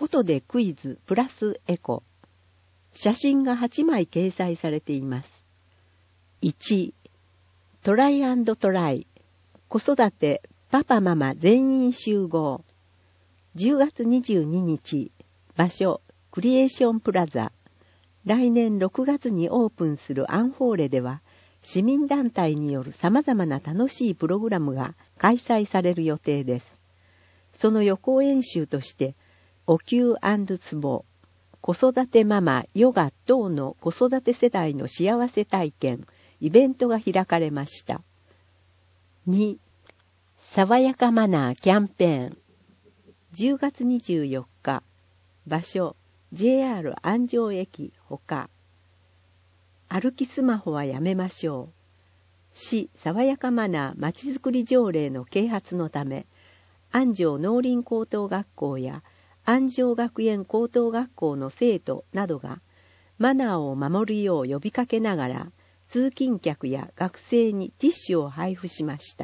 フォトでクイズプラスエコ。写真が8枚掲載されています。1、トライ&トライ。子育てパパママ全員集合。10月22日、場所クリエーションプラザ。来年6月にオープンするアンフォーレでは、市民団体による様々な楽しいプログラムが開催される予定です。その予行演習として、お灸&ツボ、子育てママ、ヨガ等の子育て世代の幸せ体験、イベントが開かれました。2、爽やかマナーキャンペーン。10月24日、場所、JR 安城駅ほか。歩きスマホはやめましょう。市爽やかマナーまちづくり条例の啓発のため、安城農林高等学校や安城学園高等学校の生徒などがマナーを守るよう呼びかけながら、通勤客や学生にティッシュを配布しました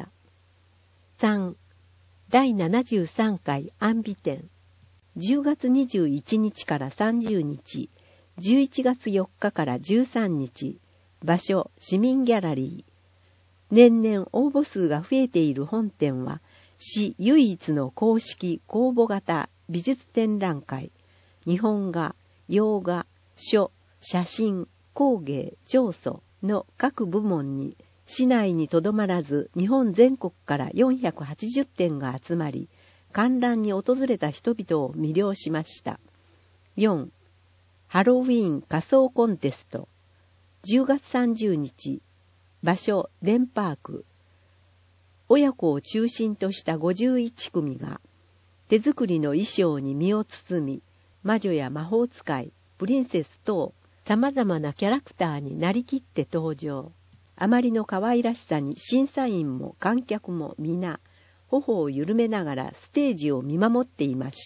。3. 第73回安美展。10月21日から30日、11月4日から13日、場所市民ギャラリー。年々応募数が増えている本展は、市唯一の公式公募型美術展覧会、日本画、洋画、書、写真、工芸、彫塑の各部門に、市内にとどまらず日本全国から480点が集まり、観覧に訪れた人々を魅了しました。4. ハロウィーン仮装コンテスト。10月30日、場所レンパーク。親子を中心とした51組が、手作りの衣装に身を包み、魔女や魔法使い、プリンセス等、様々なキャラクターになりきって登場。あまりの可愛らしさに審査員も観客も皆、頬を緩めながらステージを見守っていました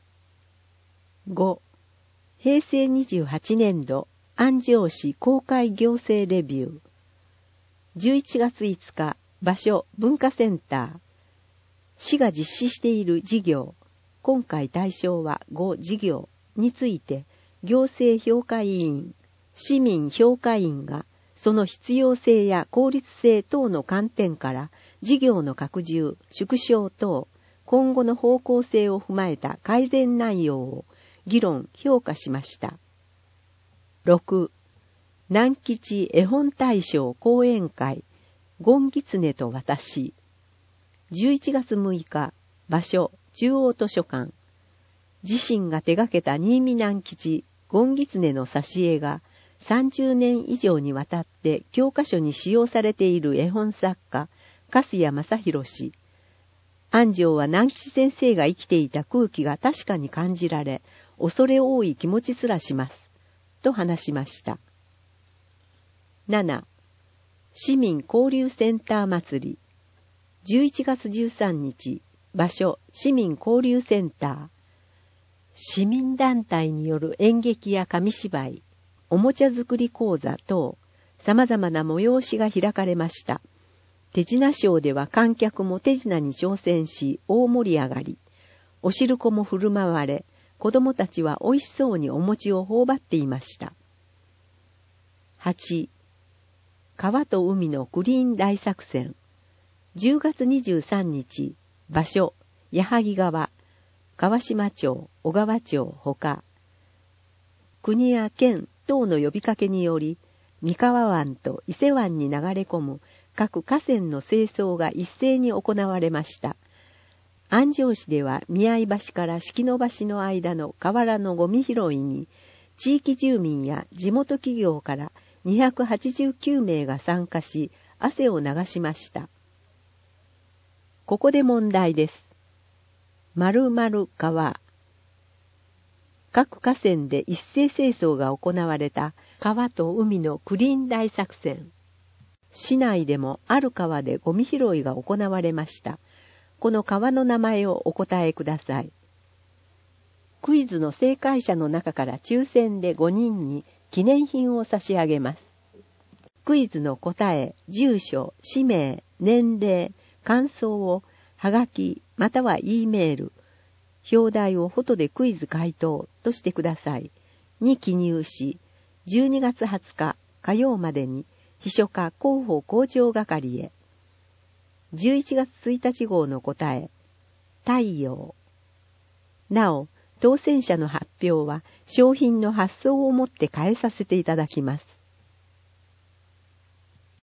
。5. 平成28年度安城市公開行政レビュー。11月5日、場所文化センター。市が実施している事業、今回対象は5事業について、行政評価委員、市民評価員が、その必要性や効率性等の観点から、事業の拡充、縮小等、今後の方向性を踏まえた改善内容を議論、評価しました。6. 南吉絵本大賞講演会、ゴンギツネと私。11月6日、場所、中央図書館。自身が手掛けた新見南吉、ゴンギツネの挿絵が、30年以上にわたって教科書に使用されている絵本作家、粕谷正弘氏。安城は南吉先生が生きていた空気が確かに感じられ、恐れ多い気持ちすらします。と話しました。7. 市民交流センター祭り。11月13日、場所、市民交流センター。市民団体による演劇や紙芝居、おもちゃ作り講座等、様々な催しが開かれました。手品ショーでは観客も手品に挑戦し、大盛り上がり、お汁粉も振る舞われ、子供たちは美味しそうにお餅を頬張っていました。8. 川と海のクリーン大作戦。10月23日、場所、矢作川、川島町、小川町ほか、国や県等の呼びかけにより、三河湾と伊勢湾に流れ込む各河川の清掃が一斉に行われました。安城市では宮合橋から敷野橋の間の河原のゴミ拾いに、地域住民や地元企業から289名が参加し、汗を流しました。ここで問題です。〇〇川。各河川で一斉清掃が行われた川と海のクリーン大作戦。市内でもある川でゴミ拾いが行われました。この川の名前をお答えください。クイズの正解者の中から抽選で5人に記念品を差し上げます。クイズの答え、住所、氏名、年齢、感想をはがきまたは E メール、 表題をフォトでクイズ回答としてくださいに記入し、12月20日火曜までに秘書課広報校長係へ。11月1日号の答え、太陽。なお、当選者の発表は商品の発送をもって返させていただきます。